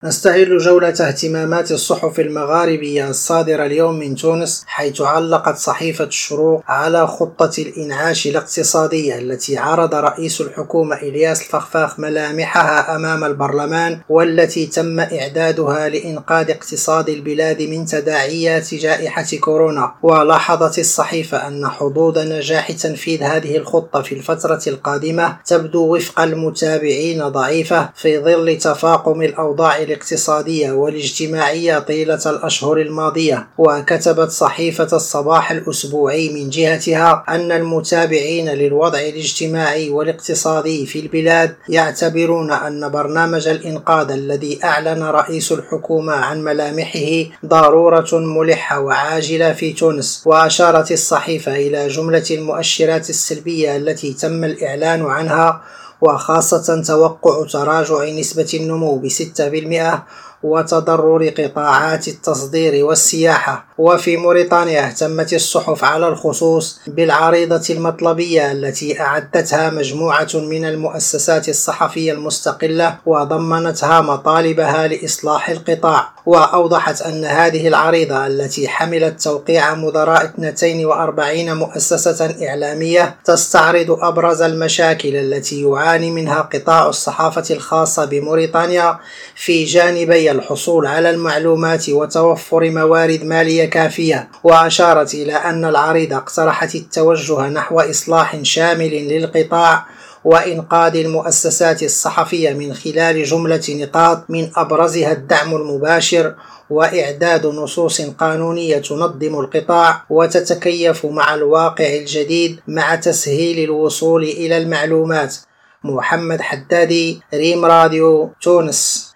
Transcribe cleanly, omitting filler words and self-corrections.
نستهل جولة اهتمامات الصحف المغاربية الصادرة اليوم من تونس، حيث علقت صحيفة الشروق على خطة الإنعاش الاقتصادية التي عرض رئيس الحكومة إلياس الفخفاخ ملامحها أمام البرلمان، والتي تم إعدادها لإنقاذ اقتصاد البلاد من تداعيات جائحة كورونا. ولاحظت الصحيفة أن حظوظ نجاح تنفيذ هذه الخطة في الفترة القادمة تبدو وفق المتابعين ضعيفة في ظل تفاقم الأوضاع الاقتصادية والاجتماعية طيلة الأشهر الماضية. وكتبت صحيفة الصباح الأسبوعي من جهتها أن المتابعين للوضع الاجتماعي والاقتصادي في البلاد يعتبرون أن برنامج الإنقاذ الذي أعلن رئيس الحكومة عن ملامحه ضرورة ملحة وعاجلة في تونس. وأشارت الصحيفة إلى جملة المؤشرات السلبية التي تم الإعلان عنها، وخاصة توقع تراجع نسبة النمو ب6% وتضرر قطاعات التصدير والسياحة. وفي موريتانيا اهتمت الصحف على الخصوص بالعريضة المطلبية التي أعدتها مجموعة من المؤسسات الصحفية المستقلة وضمنتها مطالبها لإصلاح القطاع. وأوضحت أن هذه العريضة التي حملت توقيع مدراء 42 مؤسسة إعلامية تستعرض أبرز المشاكل التي يعاني منها قطاع الصحافة الخاصة بموريتانيا في جانبي الحصول على المعلومات وتوفر موارد مالية كافية. وأشارت إلى أن العريضة اقترحت التوجه نحو إصلاح شامل للقطاع وإنقاذ المؤسسات الصحفية من خلال جملة نقاط، من أبرزها الدعم المباشر وإعداد نصوص قانونية تنظم القطاع وتتكيف مع الواقع الجديد مع تسهيل الوصول إلى المعلومات. محمد حدادي، ريم راديو، تونس.